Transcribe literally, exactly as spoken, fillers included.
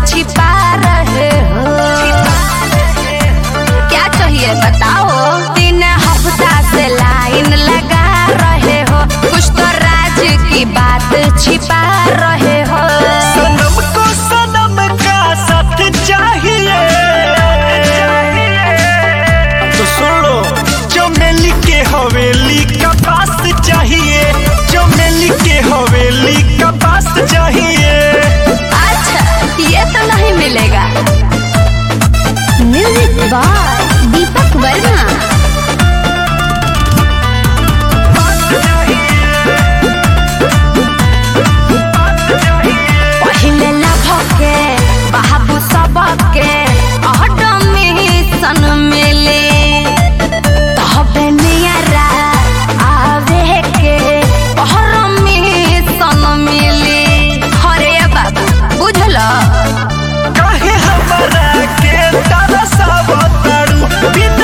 छिपा रहे हो। क्या चाहिए बताओ। तीन हफ्ता से लाइन लगा रहे हो, कुछ तो राज की बात छिपा रहे हो। सनम को सनम का साथ चाहिए तो सुनो, चमेली के हवेली का पास चाहिए, चमेली के हवेली का पास चाहिए। अच्छा ये तो नहीं मिलेगा। Music by Deepak Verma. पहले लभके बाबू सबके एडमिशन मिले, तबे नियरा आवे के परमिशन मिले। अरे बाबू बुझलो काहे हमरा के तरसावतारू, बिन